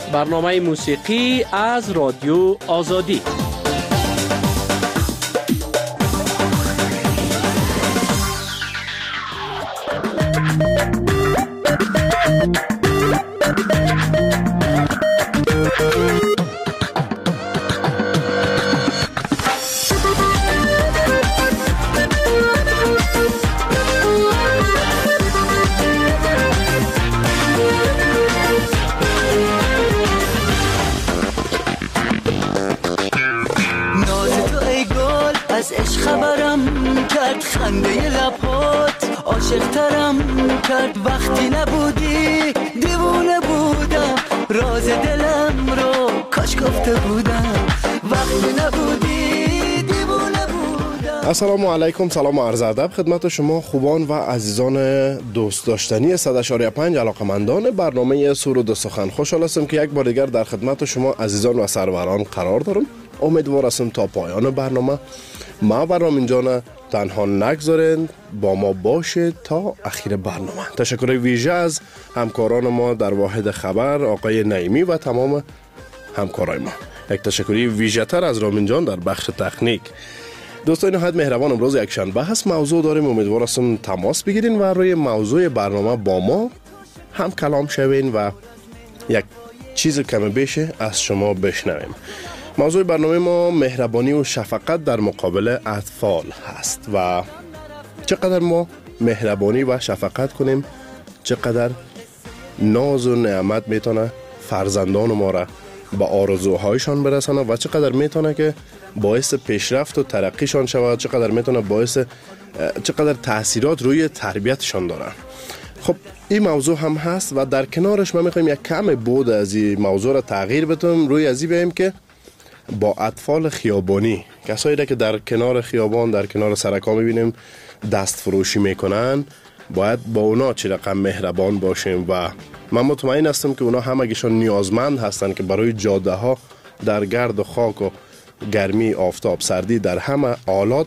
برنامه موسیقی از رادیو آزادی. خنده لبات عاشق ترم کرد وقتی نبودی، دیوونه بودم راز دلم رو کاش گفته بودم وقتی نبودی، دیوونه بودم. السلام علیکم، سلام و عرض ادب خدمت شما خوبان و عزیزان دوست داشتنی 100.5 علاقمندان برنامه سرود و سخن. خوشحال هستم که یک بار دیگر در خدمت شما عزیزان و سروران قرار دارم. امیدوار هستم تا پایان برنامه ما برنامه جان تنها نگذارند، با ما باشه تا اخیر برنامه. تشکر ویژه از همکاران ما در واحد خبر، آقای نعیمی و تمام همکارای ما. یک تشکری ویژه تر از رامین جان در بخش تکنیک. دوستان نهایت مهربان، امروز یک شنبه هست، موضوع داریم. امیدوار هستم تماس بگیرین و روی موضوع برنامه با ما هم کلام شوین و یک چیز کم بیشه از شما بشنویم. موضوع برنامه ما مهربانی و شفقت در مقابل اطفال هست و چقدر ما مهربانی و شفقت کنیم، چقدر ناز و نعمت میتونه فرزندان ما را به آرزوهایشان برسانه و چقدر میتونه که باعث پیشرفت و ترقیشان شود، چقدر میتونه چقدر تاثیرات روی تربیتشان داره. خب این موضوع هم هست و در کنارش ما میخوایم یک کم بود از این موضوع را تغییر بدیم، روی ازی بیاییم که با اطفال خیابانی، کسایی را که در کنار خیابان، در کنار سرکا میبینیم دست فروشی میکنن، باید با اونا چه رقم مهربان باشیم و من مطمئن هستم که اونا همگیشون نیازمند هستن که برای جاده ها در گرد و خاک و گرمی، آفتاب، سردی در همه حالات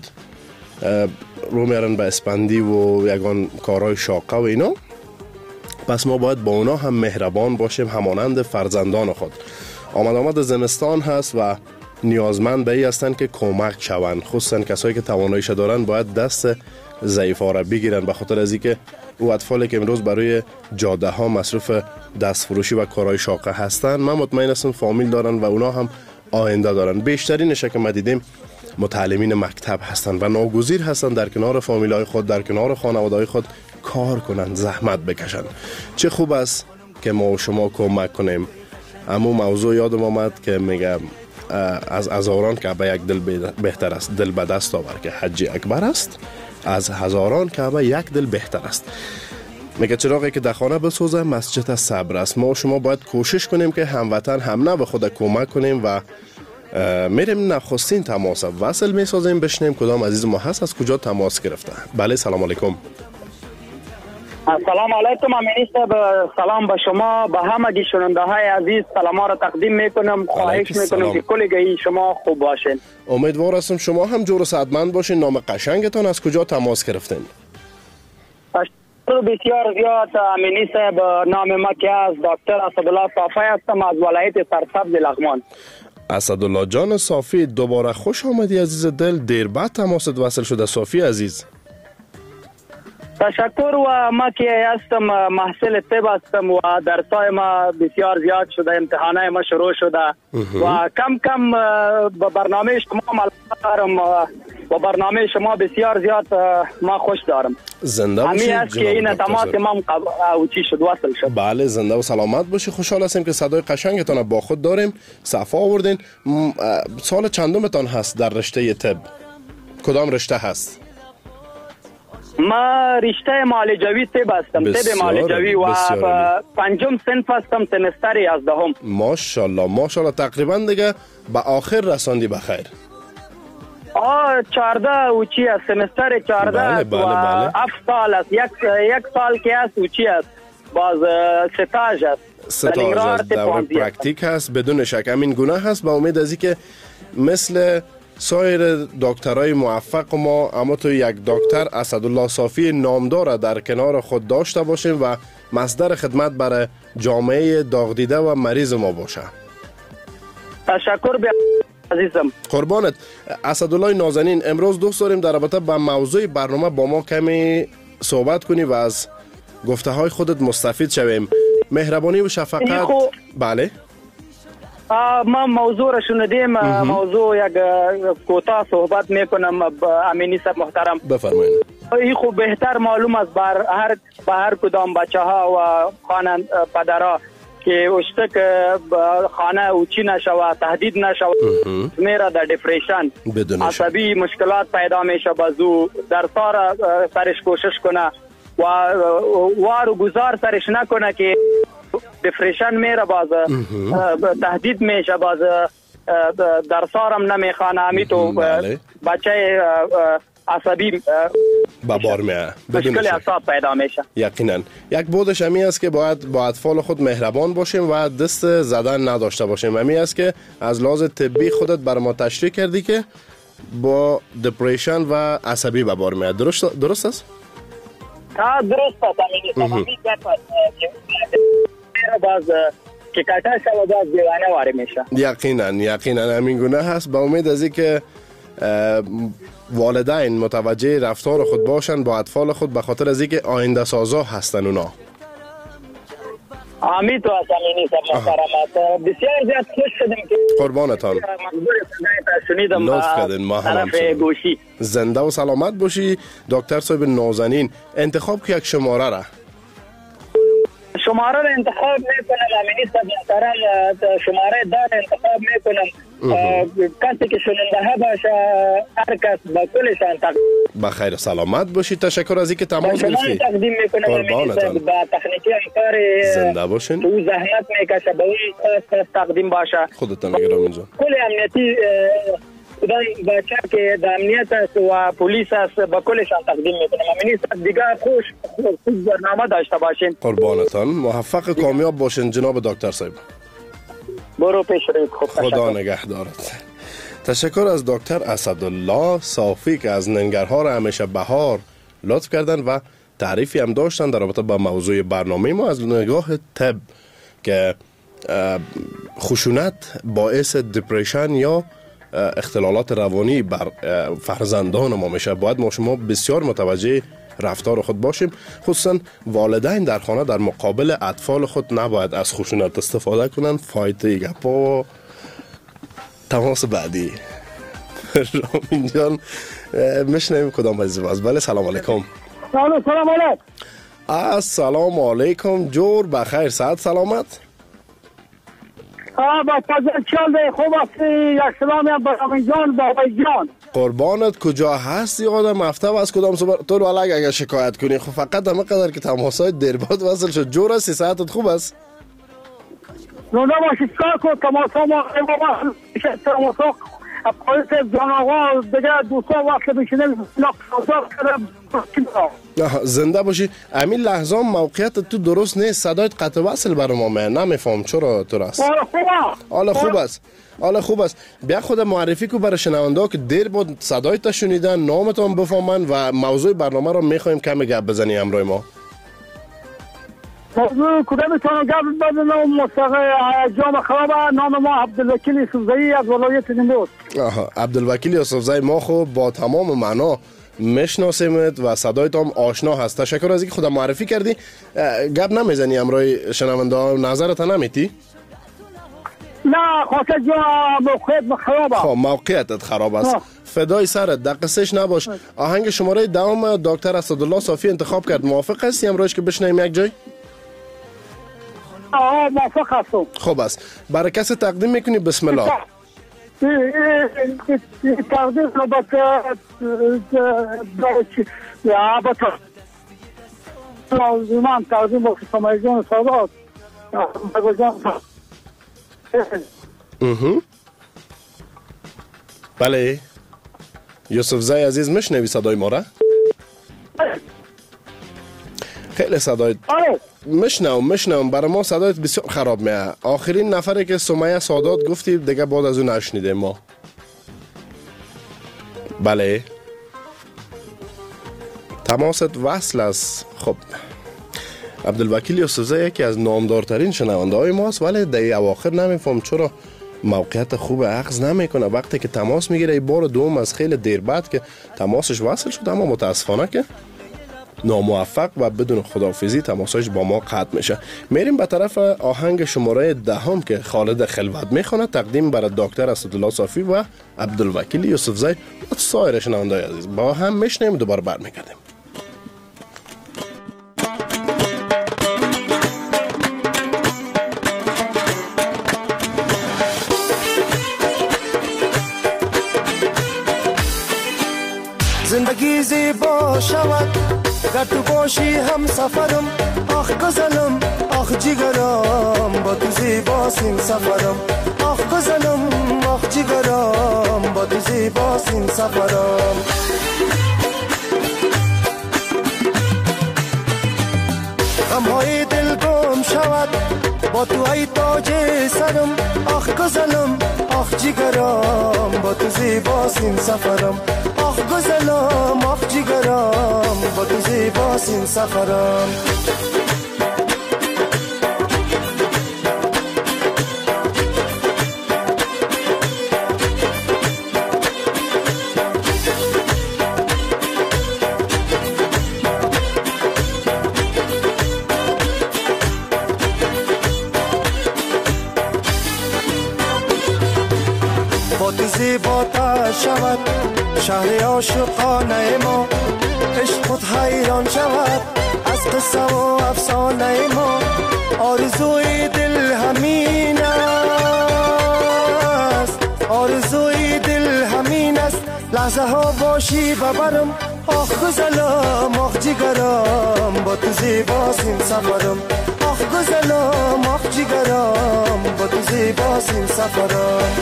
رو میارن به اسپندی و یگان کارهای شاقه و اینا. پس ما باید با اونا هم مهربان باشیم همانند فرزندان خود. آمد زمستان هست و نیازمند به این هستن که کمک شوند، خصوصا کسایی که تواناییش دارن باید دست ضعیفا را بگیرن، به خاطر از اینکه او اطفالی که امروز برای جاده ها مصروف دست فروشی و کارهای شاقه هستن، من مطمئن هستم فامیل دارن و اونا هم آینده دارن. بیشترینش که ما دیدیم متعلمین مکتب هستن و ناگزیر هستن در کنار فامیلای خود، در کنار خانواده‌های خود کار کنن، زحمت بکشن. چه خوب است که ما و شما کمک کنیم. اما موضوع یادم آمد که میگم از هزاران کعبه یک دل بهتر است، دل به دست آور که حج اکبر است، از هزاران کعبه یک دل بهتر است. میگه چراغی که در خانه بسوزه مسجد صبر است. ما و شما باید کوشش کنیم که هموطن هم نه به خود کمک کنیم و میریم نخستین تماس وصل میسازیم، بشنیم کدام عزیز ما هست، از کجا تماس گرفته. بله سلام علیکم. سلام علیکم امینی صاحب، سلام به شما، به همگی شنونده های عزیز سلام را تقدیم میکنم. خواهش میکنم که کلیگی شما خوب باشین. امیدوار هستم شما هم جور و صحتمند باشین. نام قشنگتان، از کجا تماس گرفتین؟ بسیار زیاد امینی صاحب، نام ما که از دکتر اسدالله صافی هستم از ولایت سرسبز لغمان. اسدالله جان صافی، دوباره خوش آمدی عزیز دل، دیر بعد تماست وصل شده صافی عزیز. تشکر. و ما که هستم محصل طب هستم و درسای ما بسیار زیاد شده، امتحانای ما شروع شده و کم کم به برنامه شما علاقه دارم و برنامه شما بسیار زیاد ما خوش دارم. زنده باشید. همین است که این تماس ما اوچی شد، وصل شد. بله زنده و سلامت باشی. خوشحال هستیم که صدای قشنگتان با خود داریم. صفا آوردین. سال چندمتان هست در رشته طب؟ کدام رشته هست؟ ما رشته معالجوی طب هستم، طب معالجوی و پنجم صنف هستم، سمستر 11. ماشاءالله ماشاءالله، تقریبا دیگه به آخر رساندی بخیر. 14 اوچی است، سمستر 14 بله. و 7 سال است، یک سال که است اوچی است، باز ستاژ است، ستاژ است، دوره پرکتیک هست بدون شک. همین گونه هست. با امید از اینکه مثل سایر دکترای موفق ما، اما تو یک دکتر اسدالله صافی نامدار در کنار خود داشته باشیم و مصدر خدمت برای جامعه داغ دیده و مریض ما باشه. تشکر عزیزم. قربانت. اسدالله نازنین، امروز دوست داریم در رابطه با موضوع برنامه با ما کمی صحبت کنی و از گفته های خودت مستفید شویم. مهربانی و شفقت. بله. ما موضوع را شنیدیم. موضوع یک کوتاه صحبت میکنم. امینی صاحب محترم بفرمایید. این خوب بهتر معلوم است بر هر کدام بچه ها و خانه پدرها که اشتک خانه اوچی نشود، تهدید نشود، میره در دیپریشن، عصبی مشکلات پیدا میشه. بازو در سرش کوشش کنه و وارو گذار سرش نکنه که دیپریشن میره، باز تهدید میشه، باز در سارم نمیخوانه. همی تو بچه عصبی بار میه، مشکل اعصاب پیدا میشه. یقینا یک بودش همی است که باید با اطفال خود مهربان باشیم و دست زدن نداشته باشیم. همی است که از لحاظ طبی خودت بر ما تشریح کردی که با دپریشن و عصبی به بار میاد. درست است؟ درست است. باز که کاتا شو باز دیوانه وارد میشه. یقینا همین گونه هست. با امید از اینکه والدین متوجه رفتار خود باشن با اطفال خود، به خاطر از اینکه آینده سازا هستن اونا. آمین. تو امینی صاحب محترم، بسیار زیاد خوش شدیم که قربانتان شنیدم. لطف کردین. ما هم گوشی زنده و سلامت باشی. دکتر صاحب نازنین، انتخاب که یک شماره را انتخاب میکنم. امینی صاحب محترم، شماره دار انتخاب میکنم. کسی که شنونده باشه، هر کس با کلشان بخیر سلامت باشی. تشکر از اینکه تماس گرفتی. تقدیم میکنم امینی صاحب با تکنیکی همکار. زنده باشین. تو زحمت میکشه به اون خاص تقدیم باشه. خودتان میگرم اینجا. کل امنیتی کدام بچه که در امنیت است و پلیس است با کلشان تقدیم میکنم. امینی صاحب دیگه خوش برنامه داشته باشین. قربانتان. موفق کامیاب باشین جناب دکتر صاحب. برو پیش روید. خدا نگهدارت. تشکر از دکتر اسدالله صافی که از ننگرهار همیشه بهار لطف کردن و تعریفی هم داشتن در رابطه با موضوع برنامه ما از نگاه طب که خشونت باعث دپریشن یا اختلالات روانی بر فرزندان ما میشه. باید ما شما بسیار متوجه رفتار خود باشیم، خصوصا والدین در خانه در مقابل اطفال خود نباید از خشونت استفاده کنن. فایده گپا. تماس بعدی. رامین جان میشنیم کدام عزیز باز. بله سلام علیکم. سلام علیکم. السلام علیکم. جور بخیر، صحت سلامت. با فضل چال خوب هستی. یک سلامی هم با رامین جان بابای جان. قربانت. کجا هستی آدم؟ هفته و از کدام صبح تو رو اگر شکایت کنی خب فقط همه قدر که تماسای درباد وصل شد. جور هستی؟ صحتت خوب است؟ نونا باشید کار کن. تماسا ما تماسا پاییز جان آقا دیگه دوستا وقت بشینه زنده باشی. همین لحظه موقعیت تو درست نیست. صدایت قطع وصل برای ما من نمیفهم چرا تو راست. حالا خوب است. بیا خود معرفی کو برای شنونده که دیر بود صدایت شنیدن، نامتون بفهمن و موضوع برنامه رو میخوایم کمی گپ بزنی همراه ما. موضوع کدام میتونم گپ بزنم؟ مستقل جام خراب. نام ما عبدالوکیل یوسفزایی از ولایت نیمروز. عبدالوکیل یوسفزایی ما خب با تمام معنا میشناسیمت و صدایت هم آشنا هست. تشکر از اینکه خودت معرفی کردی. گپ نمیزنی همراه شنونده ها؟ نظرت نمیتی؟ نه خاطر جا موقعیت خراب است. خب موقعیتت خراب است. فدای سرت، دقیقش نباش. آهنگ شماره دوم دکتر اسدالله صافی انتخاب کرد. موافق هستی امروز که بشنویم یک جای؟ موافق هستم. خوب است. برای کسی تقدیم میکنی؟ بسم الله. تقدیم من تقدیم با سمایجان سادات. بله یوسفزای عزیز میشنوی صدای ما را؟ خیلی صدایت میشنوم. برای ما صدایت بسیار خراب میه. آخرین نفری که سمیه سادات گفتی دیگه بعد از اون نشنیده ما. بله تماست وصل است. خب عبدالوکیل یوسفزی یکی از نامدارترین شنونده های ماست، ولی در اواخر نمیفهم چرا موقعیت خوب اخذ نمیکنه. وقتی که تماس میگیره بار دوم از خیلی دیر بعد که تماسش وصل شد، اما متاسفانه که ناموفق و بدون خداحافظی تماسش با ما قطع میشه. میریم به طرف آهنگ شماره 10 که خالد خلوت میخونه، تقدیم برای دکتر اسدالله صافی و عبدالوکیل یوسفزی و سایر شنونده‌های عزیز. با هم میشنیم، دوباره برمیگردیم. زندگی زیبا شود گر تو باشی هم سفرم، آخ گزلم آخ جگرم با تو زیباست این سفرم، آخ گزلم آخ جگرم با تو زیباست این سفرم. غمهای دل گم شود با تو ای تاج سرم، آخ گزلم آخ جگرم با تو زیباست این سفرم، آخ گزلم آخ جگرم با تو زیباست این سفرم. با تو زیباتر شود شهر عاشقانه ما، عشق خود حیران شود از قصه و افسانه ما، آرزوی دل همین است، آرزوی دل همین است، لحظه ها باشی ببرم، آخ گزلم آخ جگرم با تو زیباست این سفرم، آخ گزلم آخ جگرم با تو زیباست این سفرم.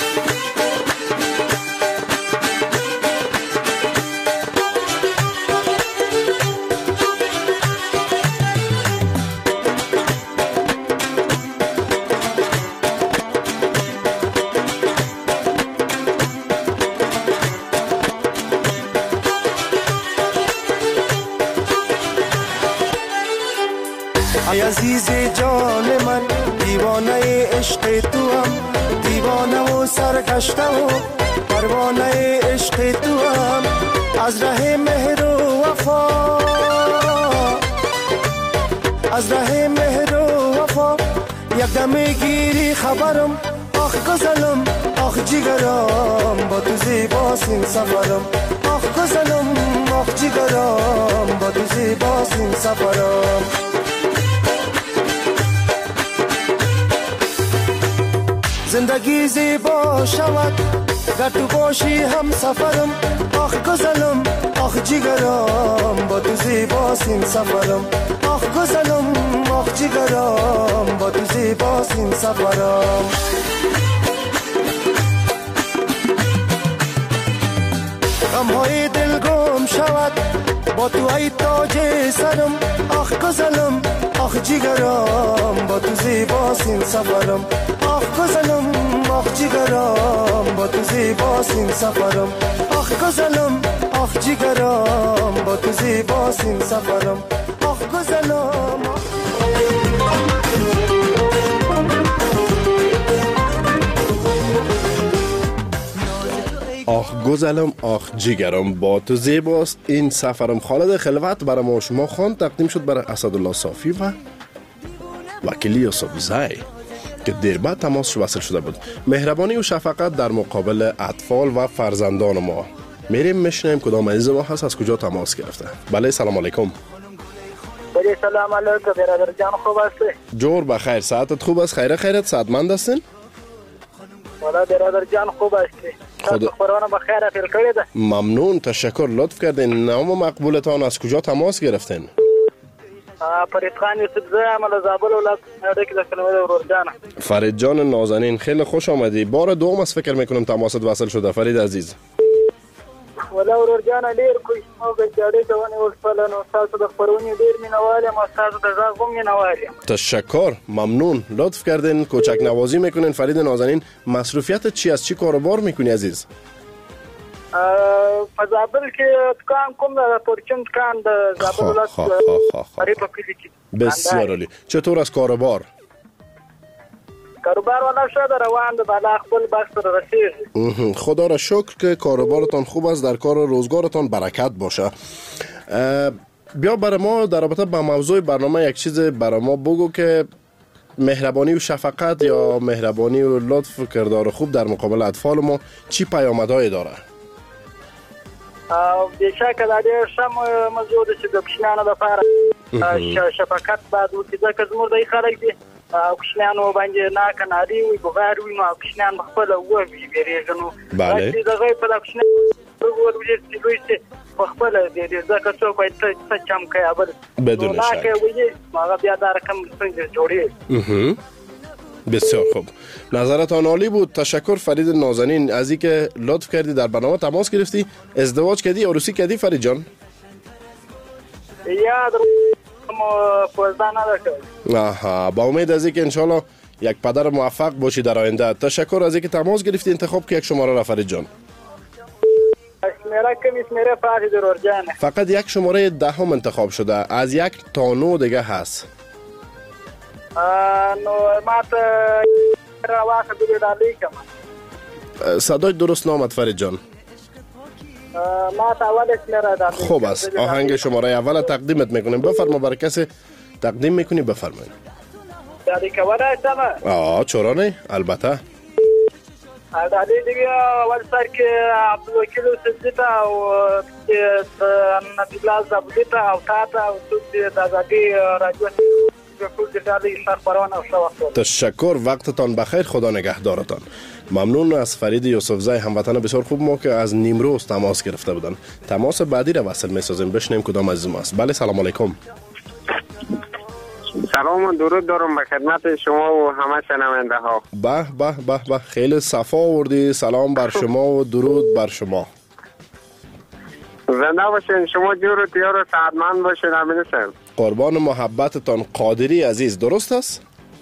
ای عزیز جان من دیوانه عشق تو هم، دیوانه و سرگشته و پروانه عشق تو هم، از ره مهر و وفا، از ره مهر و وفا یک دم گیری خبرم، آخ گزلم آخ جگرم با تو زیباست این سفرم، آخ گزلم آخ جگرم با تو زیباست این سفرم. زندگی زیبا شود گر تو باشی هم سفرم، آخ گزلم آخ جگرم با تو زیباست این سفرم، آخ گزلم آخ جگرم با تو زیباست این سفرم. غمهای دل گم شود با تو ای تاج سرم، آخ گزلم آخ جگرم با تو زیباست این سفرم، آخ گزلم آخ جگرم با تو زیباست این سفرم، آخ گزلم آخ جگرم با تو زیباست این سفرم، آخ گزلم آخ گزلم آخ جگرم با تو زیباست این سفرم. خالد خلوت برای ما شما خوان، تقدیم شد برای اسدالله صافی و وکیل یوسفزی که دیر بعد تماس وصل شده بود. مهربانی و شفقت در مقابل اطفال و فرزندان ما. میریم میشنیم کدام عزیز ما هست، از کجا تماس گرفته. بله سلام علیکم. بله سلام علیکم برادر جان، خوب هستی؟ جور بخیر، ساعتت خوب است؟ خیرت سعادتمند هستین؟ والا برادر جان خوب هستی؟ خدا قربان بخیر اخیر کړی ده. ممنون، تشکر، لطف کردین. نام مقبولتان، از کجا تماس گرفتین؟ فرید خان یوسفزی، عمل زابل ولایت نوډک د کلمه ورور جان. فرید جان نازنین، خیلی خوش آمدی. بار دوم از فکر میکنم تماست وصل شده فرید عزیز. ولا ورور جان ډیر کوی او ګډې دوانه ولفلنو تاسو د خبرونې ډیر مینواله ما تاسو د غږ هم مینواله. تشکر، ممنون، لطف کردین، کوچک نوازی میکنین. فرید نازنین، مصروفیت چی از چی کاروبار میکنی عزیز؟ په زابل کې دکان کوم د پورچن دکان د زابل ولایت په کلی کې. بسیار عالی. چطور است کاروبار؟ کاروبار والا شده روان ده، بالا خپل بخت رو رسید. خدا را شکر که کاروبارتان خوب است، در کار روزگارتان برکت باشه. بیا برای ما در رابطه با موضوع برنامه یک چیز برای ما بگو که مهربانی و شفقت یا مهربانی و لطف و کردار خوب در مقابل اطفال ما چی پیامدهایی داره؟ بیشک دا ډېر ښه موضوع ده چې د کوچنیانو لپاره شفقت باید وکړي، ځکه زموږ دغه خلک دي کوچنیانو باندې ناکناري وي، بغار وي، نو کوچنیان به خپله ووېرېږي. نو چې د هغوی په دا کوچنیان ولولي چې لوی شي په خپله وېرېږي، ځکه څوک وایي ته څه چم کوې اول نو ناکه ویي، نو هغه بیا دا رقم ستونزې جوړېږي. بسیار خوب، نظرتان عالی بود. تشکر فرید نازنین از این که لطف کردی در برنامه تماس گرفتی. ازدواج کردی، عروسی کردی فرید جان؟ یا در پوزده نداشت. آها، با امید از این که انشالله یک پدر موفق باشی در آینده. تشکر از این که تماس گرفتی. انتخاب که یک شماره را فرید جان. شماره فرید رورجانه. فقط یک شماره 10 انتخاب شده، از 1 تا 9 دیگه هست. نو ماته راواخه بده دالی کما. صدای درست نامد فرید جان. ماته اول شماره دالی. خوب است، آهنگ شماره اول تقدیمت میکنیم. بفرما، برای کسی تقدیم میکنی بفرمایید. دالی کوله تمام. چرا نه؟ البته. دالی دیگه اول سر که عبدالوکیل سزیتا و نبیلاز زبولیتا و تاتا و سوزی دازادی راجوه تشکر، وقتتان بخیر، خدا نگهدارتان. ممنون از فرید یوسفزای هموطن بسیار خوب ما که از نیمروز تماس گرفته بودن. تماس بعدی را وصل می‌سازیم، بشنیم کدام عزیز ما است. بله، سلام علیکم. سلام و درود دارم به خدمت شما و همه شنونده ها. به به به به، خیلی صفا آوردی. سلام بر شما و درود بر شما. زنده باشین، شما جور و تیار و سعادتمند باشین. امین سلام. قربان محبتتان. قادری عزیز درست است؟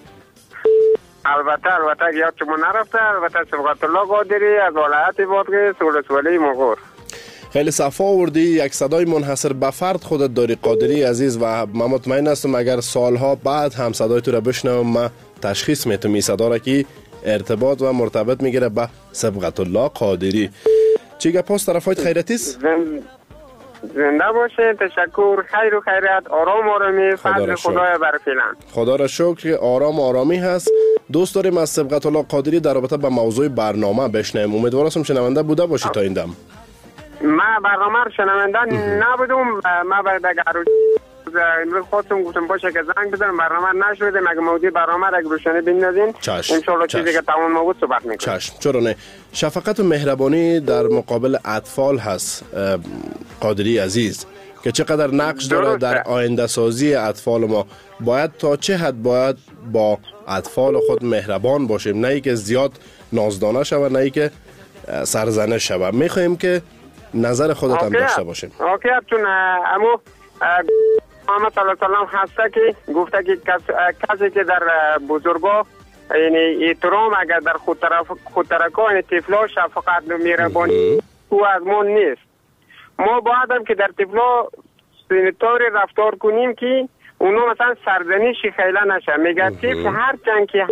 البته یادتون نرفته. البته صبغت الله قادری از ولایت بادغیس ولسوالی مغور. خیلی صفا آوردی. یک صدای منحصر به فرد خودت داری قادری عزیز، و من مطمئن هستم اگر سالها بعد هم صدای تو را بشنوم من تشخیص میتونم این صدا را که ارتباط و مرتبط میگیره به صبغت الله قادری. چی گپاس طرفایت خیرتی است؟ زنده باشه. تشکر. خیر و خیرت، آرامی، فضل خدای بر فعلا. خدا را شکر که آرامی هست. دوست داریم از صبغت الله قادری در رابطه با موضوع برنامه بشنویم. امیدوارم شنونده بوده باشی تا این دم. من برنامه رو شنونده نبودم. من باید اگر امروز خودتون گفتم باشه که زنگ بزنم، برنامه نشده. مگه موضوع برنامه را روشنی بندازین انشالله چیزی که تمام ما بود صحبت میکنیم. چشم، چرا نه. شفقت و مهربانی در مقابل اطفال هست قادری عزیز که چقدر نقش داره در آینده سازی اطفال ما. باید تا چه حد باید با اطفال خود مهربان باشیم، نه ای که زیاد نازدانه شود، نه ای که سرزنش شود. میخوایم که نظر خودت هم داشته باشیم. اوکی، چون امو محمد صلی الله علیه و سلم هسته که گفته که کسی که در بزرگا یعنی احترام اگر در خود ترکان طفلا شفقت و مهربانی او از ما نیست. ما باید هم که در طفلا طوری رفتار کنیم که اونا مثلا سرزنشی خیلی نشه. میگه طفل هر چند که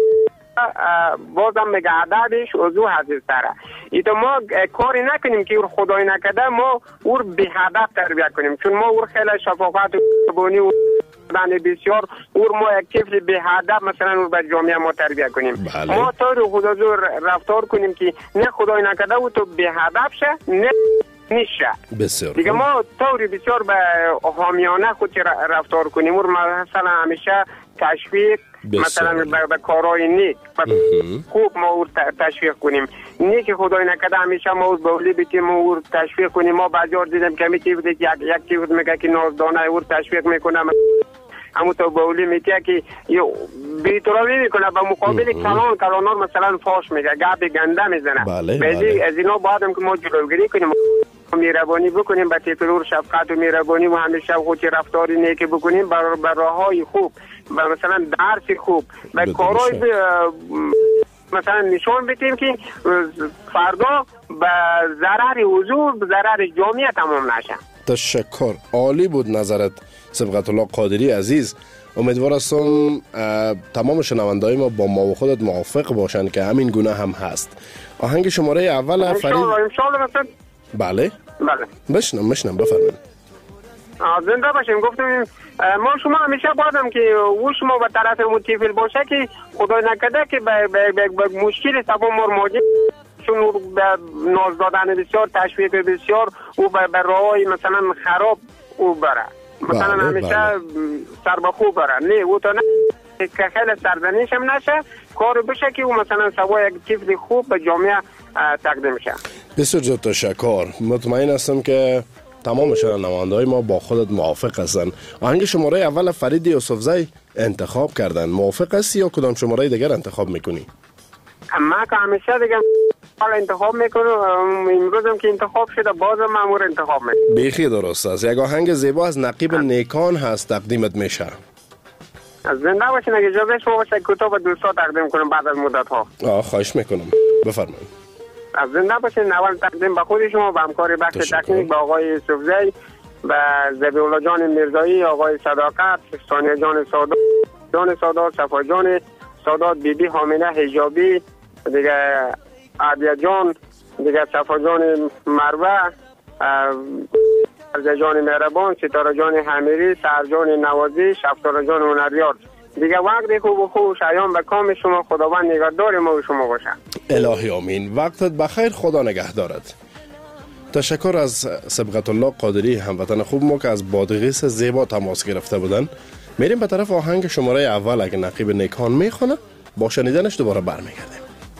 بازم میگه عددش اوضوع حضیز تره. ایتا ما کاری نکنیم که او خدای نکده ما او به هدف تربیت کنیم، چون ما او خیلی شفاقت و مهربانی و بسیار او ما یک طفل به هدف مثلا او به جامعه ما تربیت کنیم. ما طور خدا رفتار کنیم که نه خدای نکده او تو به هدف شه نه نیشه. بسیار دیگه ما طوری بسیار به حامیانه خود رفتار کنیم. او مثلا همیشه تشویق مثلا به کارهای نیک خوب ما او تشویق کنیم. نیک خدای نکده همیشه ما او بولی بیتیم او تشویق کنیم. ما بجار دیدم که یک چیز میگه که نازدانه او تشویق میکنه، همون تو بولی میگه که بی‌احترامی میکنه به مقابل کلانار مثلا فاش میگه، گپ گنده میزنه. بله. از اینا باید هم که ما جلوگیری کنیم، مهربانی بکنیم به طفل، شفقت و مهربانی و همیشه خود رفتاری نیک بکنیم به راههای خوب، به مثلا درس خوب، به کارهای مثلا نشون بدیم که فردا به ضرر حضور به ضرر جامعه تمام نشه. تشکر، عالی بود نظرت صبغت الله قادری عزیز. امیدوار هستم تمام شنونده‌های ما با ما و خودت موافق باشند که همین گونه هم هست. آهنگ شماره اول فرید. ان شاء الله. بله بشنم بفرمایید. زنده باشیم. گفتم ما شما همیشه بادم که او شما به طرف متفیل باشه که خدای نکرده که به مشکل سبا مواجه چون به ناز دادن بسیار تشویق بسیار او به راهی مثلا خراب او بره مثلا همیشه سر به خوب بره نه او تا نه که خیلی سرزنش هم نشه کار بشه که او مثلا سبا یک طفل خوب به جامعه تقدیم شه. بسیار زیاد تشکر. مطمئن هستم که تمام شنونده‌های ما با خودت موافق هستند. آهنگ شماره اول فرید یوسفزی انتخاب کردن. موافق هستی یا کدام شماره دیگر انتخاب میکنی؟ من که همیشه دیگه حالا انتخاب میکنم. امروزم که انتخاب شده بازم مامور انتخاب میکنم. بیخی درست است. یک آهنگ زیبا از نقیب نیکان هست تقدیمت میشه. از زنده باشین. اگه اجازه شما باشه کتاب دوستا تقدیم کنم بعد از مدت ها. خواهش میکنم بفرمایید. از زنده باشین. اول تقدیم به خود شما، به همکار بخش تکنیک، به آقای یوسفزی، به ذبیح‌الله جان میرزایی، آقای صداقت، ثانیه جان سادات، صفا جان سادات، بیبی حامینه حجابی، دیگه عادیه جان، دیگه صفا جان مروه، عرض جان مهربان، ستاره جان حمیری، سهر جان نوازی، شفتار جان هنریار. دیگه وقت خوب و خوش ایام به کام شما. خداوند نگهدار ما و شما باشه. الهی آمین. وقتت بخیر. خدا نگهدارت. تشکر از صبغت الله قادری هموطن خوب ما که از بادغیس زیبا تماس گرفته بودن. میریم به طرف آهنگ شماره اول. اگه نقیب نیکان میخونه با شنیدنش دوباره برمیگردیم.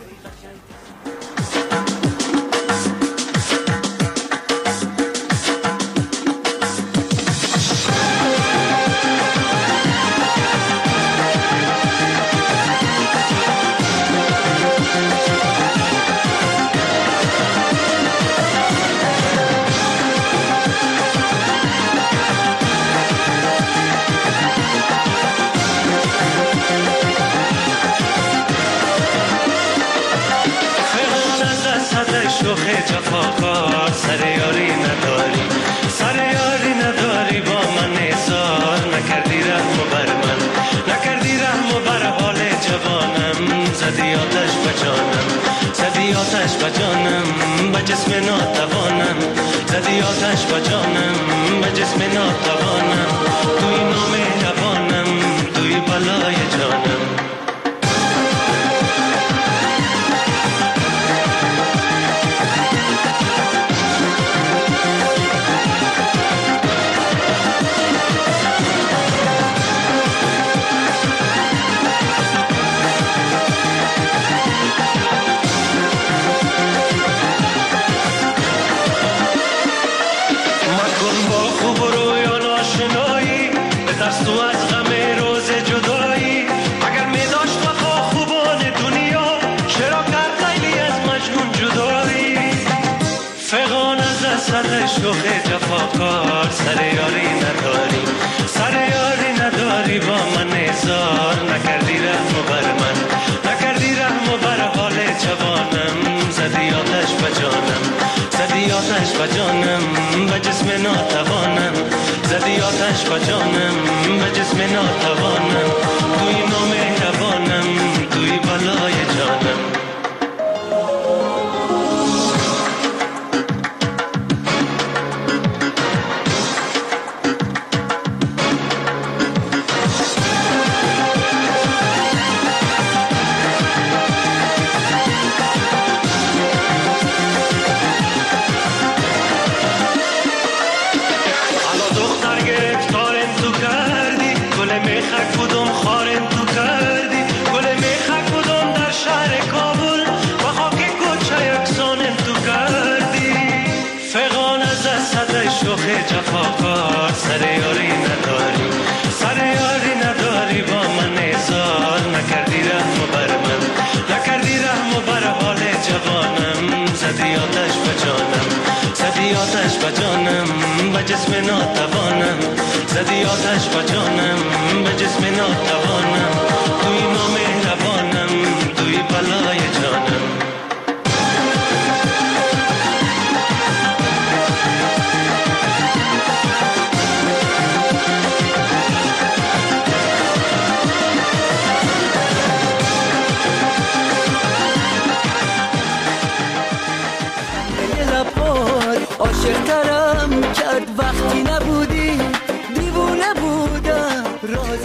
زدی آتش با جانم به جسم ناتوانم توی نامهربانم توی بلای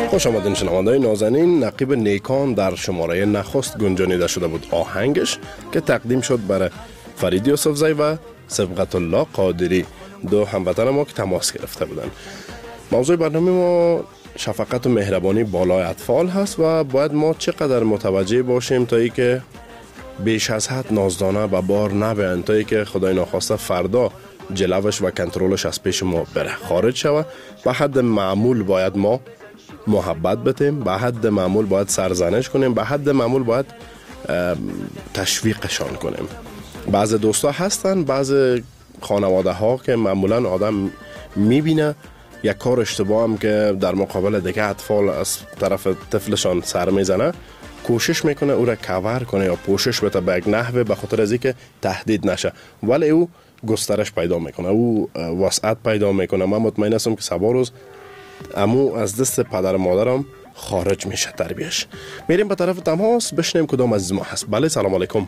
خوش آمدین شنونده‌های نازنین. نقیب نیکان در شماره نخست گنجانیده شده بود آهنگش که تقدیم شد برای فرید یوسفزی و صبغت الله قادری، دو هموطن ما که تماس گرفته بودن. موضوع برنامه ما شفقت و مهربانی بالای اطفال هست و باید ما چقدر متوجه باشیم تا ای که بیش از حد نازدانه و بار نبین، تا ای که خدای ناخواسته فردا جلوش و کنترلش از پیش ما بره خارج شوه. به حد معمول باید ما محبت بتیم، به حد معمول باید سرزنش کنیم، به حد معمول باید تشویقشان کنیم. بعض دوستا هستن، بعض خانواده ها که معمولا آدم میبینه یک کار اشتباه هم که در مقابل دیگه اطفال از طرف طفلشان سر میزنه، کوشش میکنه او را کاور کنه یا پوشش بده به یک نحوه به خاطر از اینکه تهدید نشه، ولی او گسترش پیدا میکنه، او وسعت پیدا میکنه. من مطمئن هستم که سبا روز امو از دست پدر مادرم خارج میشه تربیش. میریم به طرف تماس بشنیم کدام از ما هست. بله سلام علیکم.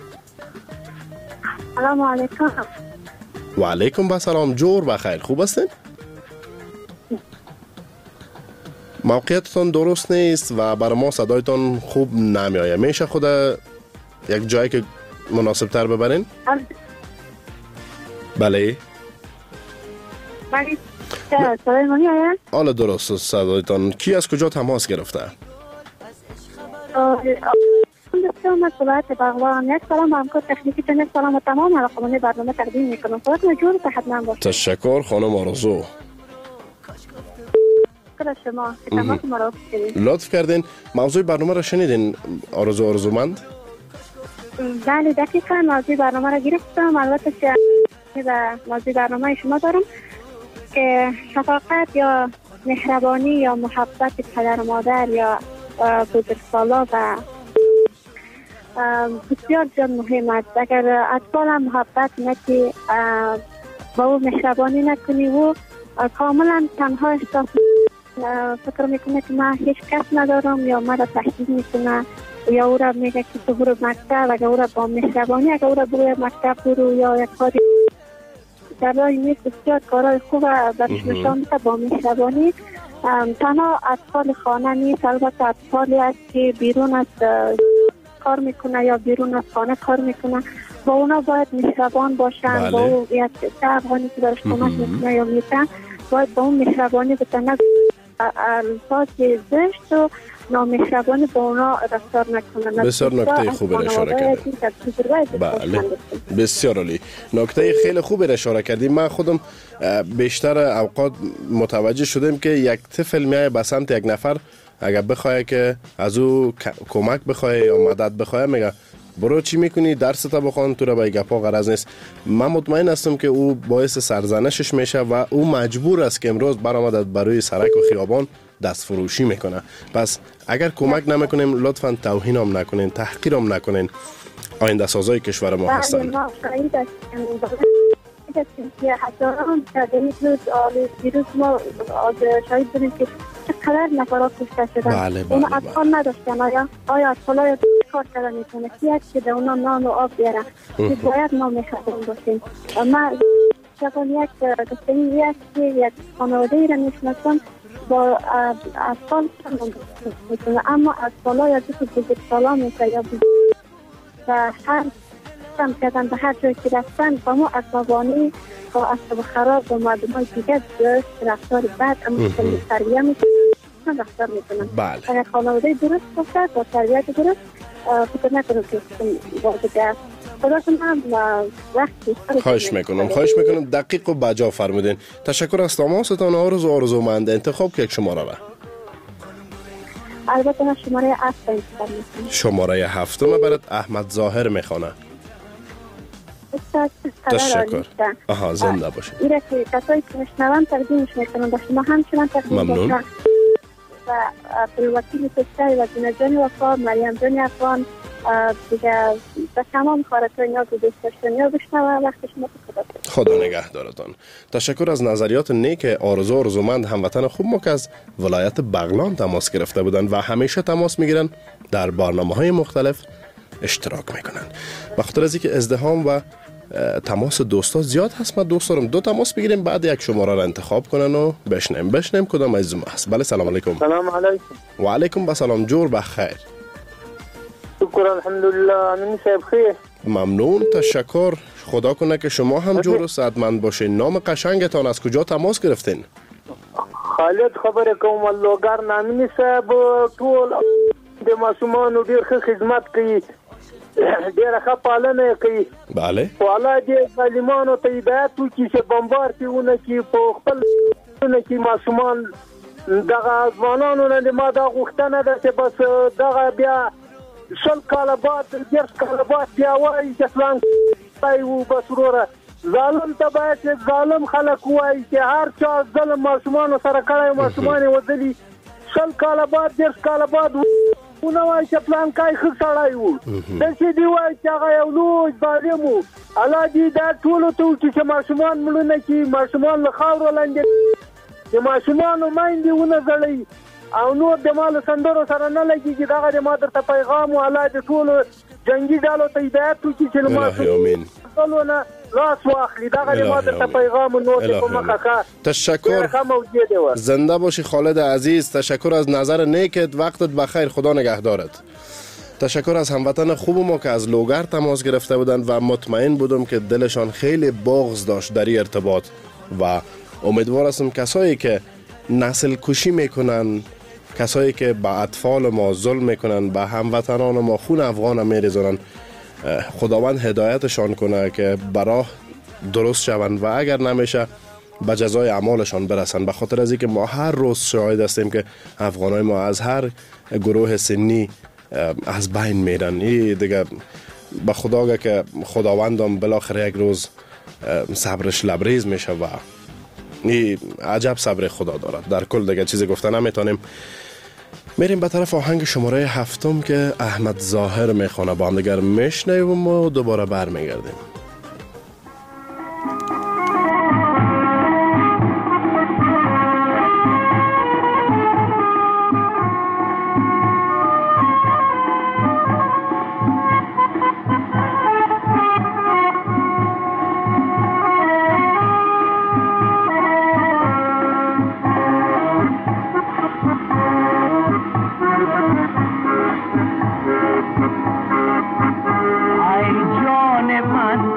سلام علیکم. و علیکم با سلام. جور بخیر، خوب هستین؟ موقعیتتان درست نیست و برای ما صدایتان خوب نمیآید. میشه خود یک جایی که مناسب تر ببرین؟ بله بله صدای منی آید؟ حالا درست صدایتان. کی از کجا تماس گرفته؟ من صلاحت بغلان. یک سلام به همکار تکنیکی تنید، سلام و تمام علاقمانی برنامه تقدیم میکنم. خودت مجور صحت من باشه. تشکر خانم آرزو. شما تماس مرا لطف کردین. موضوع برنامه را شنیدین آرزومند؟ بله دقیقا موضوع برنامه را گرفتم. البته که موضوع برنامه شما دارم که شفقت یا مهربانی یا محبت پدر و مادر یا بزرگسالا و بسیار جان مهم است. اگر اطفال هم محبت نکنی با او مهربانی نکنی و کاملا تنها احساس فکر میکنه که من هیچ کس ندارم یا من را تهدید میکنه یا او را میگه که تو برو مکتب. اگر او را با مهربانی اگر او را برو مکتب برو یا یک کاری در راه نیست، بسیار کارهای خوب برش نشان میده با مهربانی. تنها اطفال خانه نیست، البته اطفالی است که بیرون از کار میکنه یا بیرون از خانه کار میکنه، با اونا باید مهربان باشن. بله. با او یک افغانی که برش کمک میکنه یا میتن باید با اون مهربانی بتنه، الفاظ زشت و نامهربانی با اونا رفتار نکنن. بسیار نکته خوبی را اشاره کردیم. بله بسیار عالی، نکته خیلی خوبی را اشاره کردیم. من خودم بیشتر اوقات متوجه شدم که یک طفل میای به سمت یک نفر، اگر بخواه که از او کمک بخواه یا مدد بخواه میگه برو چی میکنی، درس تا بخوان، تو را به گپا غرض نیست. من مطمئن هستم که او باعث سرزنشش میشه و او مجبور است که امروز برآمد بروی سرک و خیابان دست فروشی میکنه. پس اگر کمک نمیکنیم لطفاً توهین هم نکنین، تحقیر هم نکنین. آینده سازای کشور ما هستند. ما شاید هستیم که حتی هم دیروز ما شاید بودیم که چقدر نفرات کشته شدن. بله اون اطفال نداشتن. آیا اطفال های کار کردن میتونه کیت که به اونا نان و آب بیاره که باید ما مهربان باشیم. من شبان یک دستگی است که یک خانواده ای را میشناسم با اطفال میتونه، اما اطفال های از بزرگ سالان میشه یا و هر هم کردن به هر جایی که رفتن با ما عصبانی با عصب خراب با مردم های دیگه درست رفتار بد اما تربیه میکنن رفتار میکنن. بله. اگر خانواده درست باشه با تربیت درست فکر نکنم که واجده است. خواهش میکنم دقیق و بجا فرمودین. تشکر از تماستان آرزومند. انتخاب که یک شماره را. البته من شماره 7 انتخاب میکنم. شماره 7 برات احمد ظاهر میخونه. تشکر. آها زنده باشید. ایره که کسایی که میشنوم تقدیمش میکنم به شما همچنان تقدیم باشم و پروکیل سستری و دینجانی وفا مریم جانی افغان دیگه به تمام خارج‌های نیاز و دوستشتنیا بشنوم. وقت شما خدا نگهدارتان. تشکر از نظریات نیک آرزومند هموطن خوب ما که از ولایت بغلان تماس گرفته بودند و همیشه تماس میگیرن، در برنامه‌های مختلف اشتراک میکنن. به خاطر از اینکه ازدحام و تماس دوستا زیاد هست. من دوست دارم 2 تماس بگیریم، بعد یک شماره را انتخاب کنن و بشنیم کدام عزیز ما هست. بله سلام علیکم. سلام علیکم. و علیکم السلام. جور بخیر. شکر الحمدلله. امین صاحب خیر. ممنون، تشکر. خدا کنه که شما هم جور و صحتمند باشین. نام قشنگتان از کجا تماس گرفتین؟ خالد خبره کوم لوګر نامنی صاحب ټول د ماشومان ډیر ښه خدمت کوي، ډیر ښه پالنه کوي. بله. والا دې ظالمانو ته هدایت وکړي چې بمبار کیونه کې په خپل نه کې ماشومان دغه ځوانانو نه ما دا غوښتنه ده چې بس دغه بیا شل کاله بعد 10 کاله بعد بیا وایي چې فلان پایو بس وروره ظالم ته باید چې ظالم خلک وایي چې هر چا ظلم ماشومان سره کړی، ماشومان وځلي شل کاله بعد 10 کاله بعد ونه وایي چې فلان کای ښه سړی وو، داسې دی وایي چې هغه یو لوی ظالم وو. الله دې دا ټولو ته وکړي چې ماشومان مړونه کړي، ماشومان له خاورو لاندې د ماشومانو میندې ونه ځړوي او نور د مالو سندرو سره نه لګېږي. دغه د ما درته پیغام و. الله دې ټولو جنګي ډلو ته هدایت وکړي چې له ماشومانو نه لاس واخلي. دغه د ما درته پیغام نور دې په مخه ښه. تشکر. زنده باشی خالد عزیز. تشکر از نظر نیکت. وقتت بخیر. خدا نگهدارت. تشکر از هموطن خوب ما که از لوگر تماس گرفته بودند و مطمئن بودم که دلشان خیلی بغض داشت در این ارتباط و امیدوار هستم کسایی که نسل کشی میکنن، کسایی که با اطفال ما ظلم میکنن، با هموطنان ما خون افغان میریزونن، خداوند هدایتشان کنه که براه درست شوند و اگر نمیشه به جزای اعمالشان برسن. به خاطر از اینکه ما هر روز شاهد هستیم که افغانای ما از هر گروه سنی از بین میرن. این دیگه به خدا که خداوندم بالاخره یک روز صبرش لبریز میشه و این عجب صبر خدا دارد. در کل دیگه چیزی گفته نمیتونیم. میریم به طرف آهنگ شماره 7 که احمد ظاهر میخونه. با هم دیگر میشنویم و دوباره برمیگردیم. ای جان من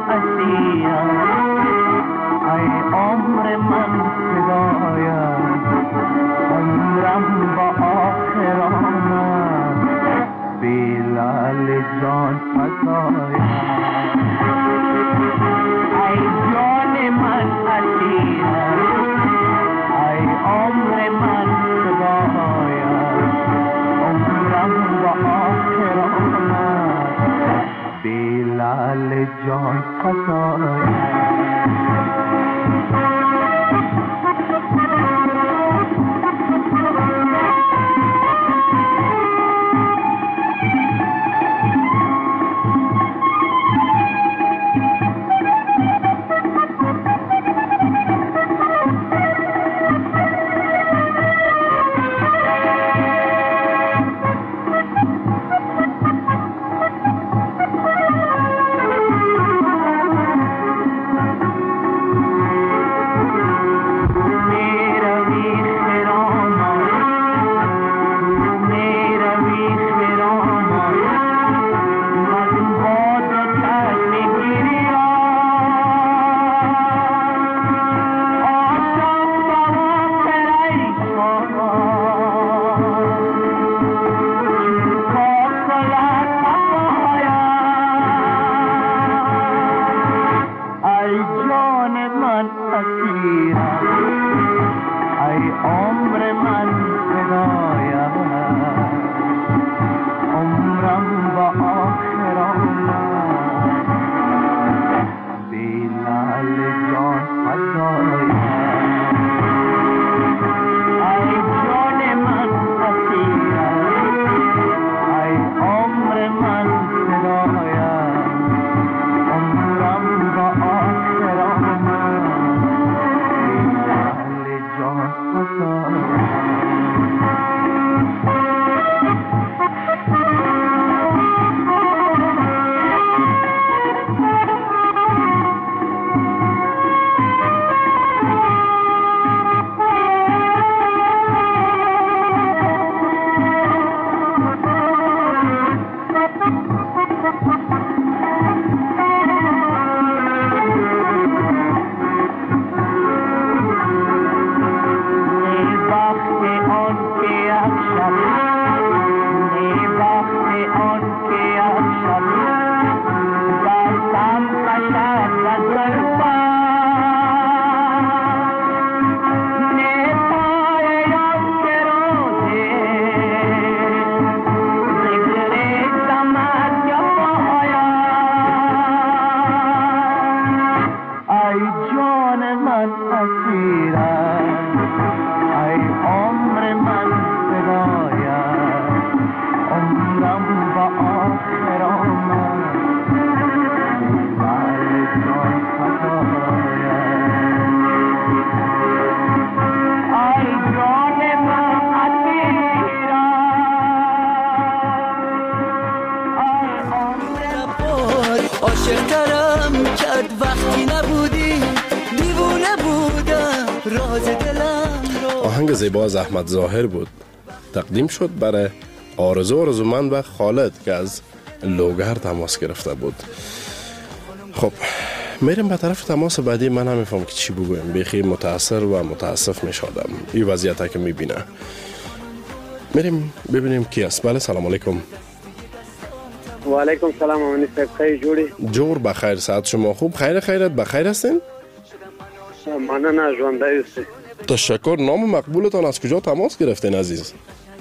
آهنگ زیبا از احمد ظاهر بود، تقدیم شد برای آرزومند و خالد که از لوگر تماس گرفته بود. خب میریم به طرف تماس بعدی. من هم میفهم که چی بگویم، بیخی متاثر و متاسف میشدم این وضعیت که میبینه. میریم ببینیم کی است. بله سلام علیکم. و علیکم سلام. امانی صاحب خیلی جوری؟ جور بخیر، ساعت شما خوب؟ خیرت بخیر هستین؟ من نه ژوندای است. تشکر. نام مقبولتان از کجا تماس گرفتین عزیز؟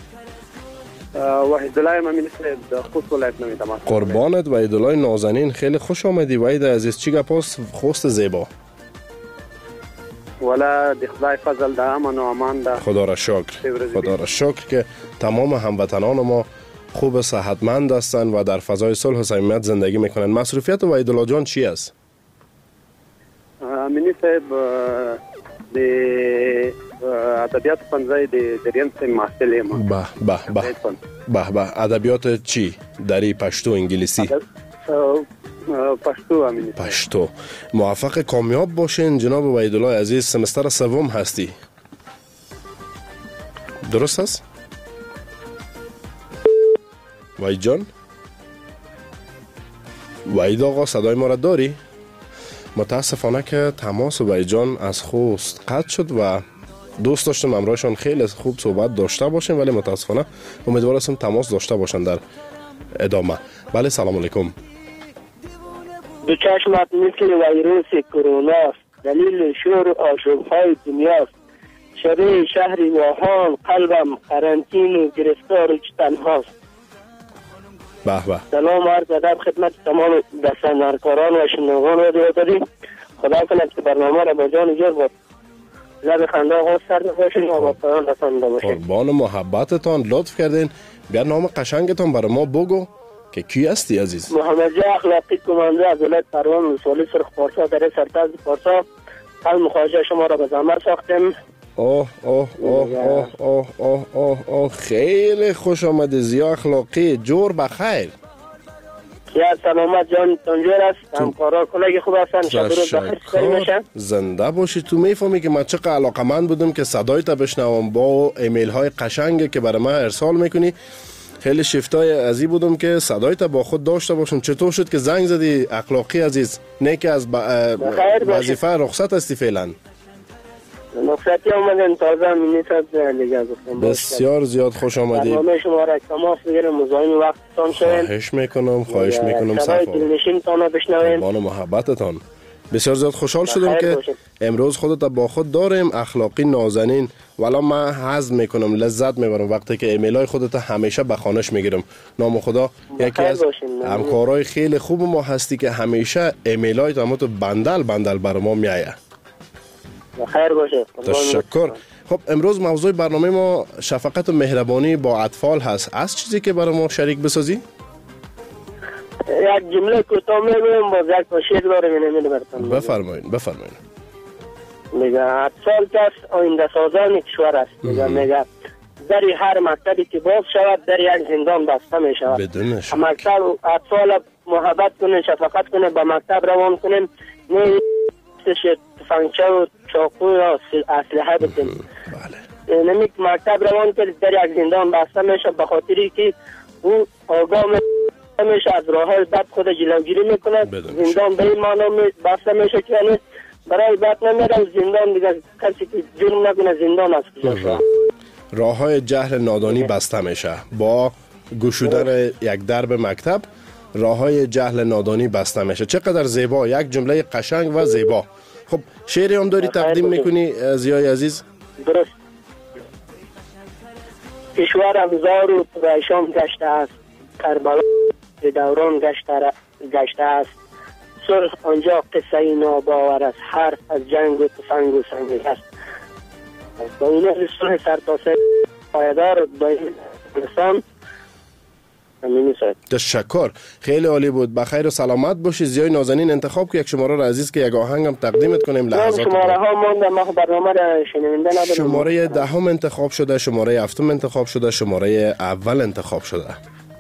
وحید الله امانی صاحب خوست ولایت نمی تماس. قربانت وحید الله نازنین، خیلی خوش آمدی وحید عزیز. چی گپاست خوست زیبا؟ ولا دی خدای فضل ده امن و امان ده. خدا را شکر که تمام هموطنان ما خوب صحتمند هستند و در فضای صلح و صمیمیت زندگی میکنن. مصروفیت وحید الله جان چی است؟ امانی صاحب د ادبیات پنځه د دریم سیم محصل یم. به ادبیات چی؟ دری پشتو انگلیسی؟ پشتو. موفق کامیاب باشین جناب وحید الله عزیز. سمستر سوم هستی، درست است؟ وحید جان، وحید آقا صدای ما را داری؟ متاسفانه که تماس وحید جان از خوست قطع شد و دوست داشتم امروزشان خیلی خوب صحبت داشته باشیم، ولی متاسفانه امیدوار هستم تماس داشته باشن در ادامه. بله سلام علیکم. دو چشمت مثل ویروس کرونا، دلیل شور و آشوب‌های دنیاست. شبه شهر واهان قلبم قرنطین و گرفتار و تنهاست. به سلام عرض ادب خدمت تمام دستاندرکاران و شنوندگان رادیو دادی. خدا کند که برنامه را با جان جور با لب خنده آغاز کرده باشین و با پایان رسانده باشین. قربان محبتتان، لطف کردین. بیا نام قشنگتان برای ما بگو که کی هستی عزیز؟ محمد جا اخلاقی کمانده از ولایت پروان ولسوالی سرخ پارسا در سرتاز پارسا. قلب خواهش شما را به زحمت ساختیم. اوه خیلی خوش آمده. زیا اخلاقی، جور بخیر. یا سلامت جان تنجور است. همکارا کلاگی خوب هستن. شب روز بخیر باشن. زنده باشی. تو میفهمی که من چقدر علاقمند بودم که صدایت بشنوم با ایمیل های قشنگی که برای من ارسال میکنی. خیلی شفتای ازی بودم که صدایت با خود داشته باشم. چطور شد که زنگ زدی اخلاقی عزیز؟ نه که از وظیفه رخصت هستی فعلا؟ رخصتی آمدن تازه مینیسد دیگه گفتم. بسیار زیاد خوش آمدی. برنامه شما را تماس بگیرم مزاحم وقتتان شویم. خواهش میکنم صفا. دلنشینتان بشنویم. با محبتتان. بسیار زیاد خوشحال شدم که امروز خودت با خود داریم. اخلاقی نازنین. والا من هضم میکنم، لذت میبرم وقتی که ایمیل های خودت همیشه به خانش میگیرم. نام خدا یکی از همکارای خیلی خوب ما هستی که همیشه ایمیل های تمام بندل بر ما میایه. خیر باشه. تشکر. خب امروز موضوع برنامه ما شفقت و مهربانی با اطفال هست. از چیزی که برای ما شریک بسازی؟ یک جمله کوتاه میگم با یک شعر داره میگم براتون. بفرمایید. میگه اطفال کس آینده سازان کشور است. میگه در هر مکتبی که باز شود در یک زندان بسته می شود. بدون شک. مکتب اطفال محبت کنه، شفقت کنه، با مکتب روان کنیم، نه تفنگچه و چاقو یا اسلحه بدیم. بله. نمیک مکتب روان کرد در یک زندان بسته میشه به خاطری که او آگاه میشه از راه بد خود جلوگیری میکنه. زندان به این معنا بسته میشه که یعنی برای بد نمیرم زندان دیگه کسی که جرم نکنه زندان است. راه های جهل نادانی بسته میشه با گشودن یک درب مکتب. راه های جهل نادانی بسته میشه. چقدر زیبا، یک جمله قشنگ و زیبا. خب شعری هم داری تقدیم میکنی زیای عزیز؟ درست. کشورم زار و پریشان گشته است، کربلا به دوران گشته است. صلح آنجا قصه ناباور است، حرف از جنگ و تفنگ و سنگ است. با این صلح سرتاسر پایدار با این انسان. تشکر، خیلی عالی بود. بخیر و سلامت باشی. زیای نازنین انتخاب که یک شماره را عزیز که یک آهنگم تقدیمت کنیم. لحظات شماره ها مونده، ما برنامه را شنونده نداریم. شماره 10 انتخاب شده، شماره 7 انتخاب شده، شماره اول انتخاب شده.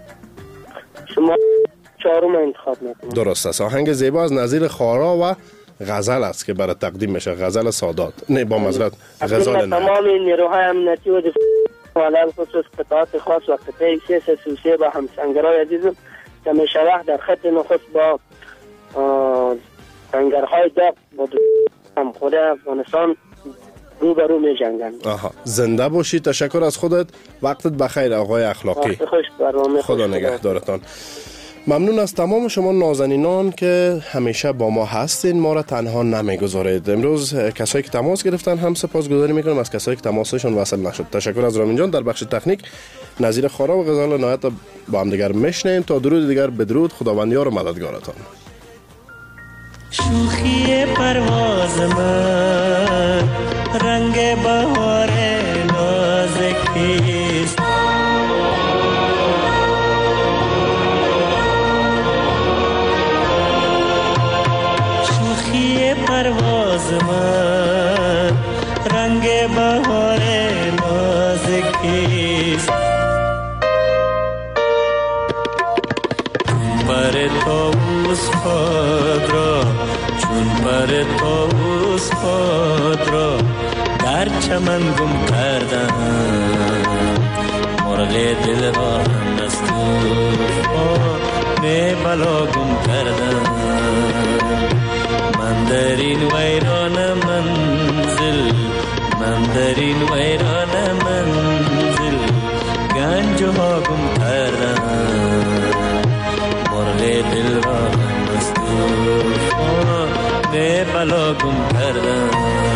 شما 4 انتخاب میکنید. درست است. آهنگ زیبا از نظیر خارا و غزل است که برای تقدیم میشه، غزل سادات، نه با معذرت غزال نه. تمام نیروهای امنیتی و علل خصوص قطعات خاص و قطعه 333 با همسنگرهای عزیزم که میشه وقت در خط نخست با سنگرهای داغ با خود افغانستان روبرو می جنگن. زنده باشی، تشکر از خودت، وقتت بخیر آقای اخلاقی. خدا نگهدارتان. ممنون از تمام شما نازنینان که همیشه با ما هستین، ما را تنها نمیگذارید. امروز کسایی که تماس گرفتن هم سپاسگزاری میکنم، از کسایی که تماسشون وصل نشد تشکر از رامین جان. در بخش تکنیک نظیر خارا و غزال نهایت با هم دیگر میشنیم. تا درود دیگر بدرود، خداوندیار و مددگارتان. شوخی پرواز من رنگ بهار نازکیست، شوخی پرواز من رنگ بهار نازکیست، پر طاووس خود را چون پر طاووس خود را در چمن گم کردم، مرغ دل را هم از طوفان بلا گم کردم. من در این ویران منزل، من در این ویران منزل گنجها گم کردم، مرغ دل را هم از طوفان بلا گم کردم.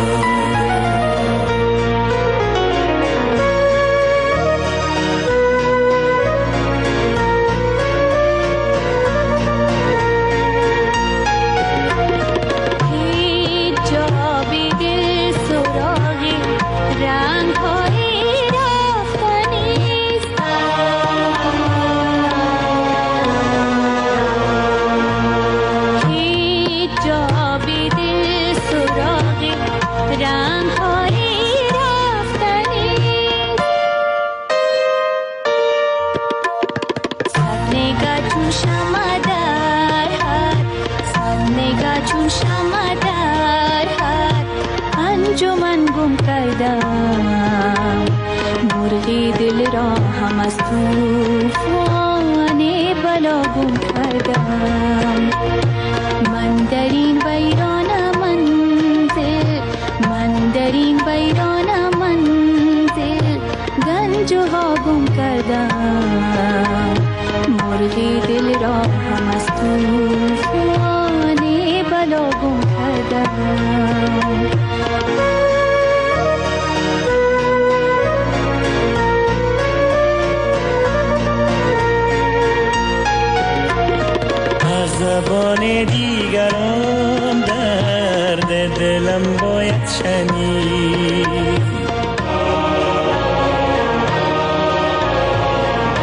مرغی دل را هم از طوفان بلا گم کردم. من در این ویران منزل، من در این ویران منزل گنجها گم کردم، مرغی دل را هم از طوفان بلا گم کردم. زبان دیگران درد دلم باید شنید،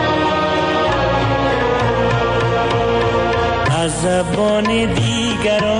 از زبان دیگران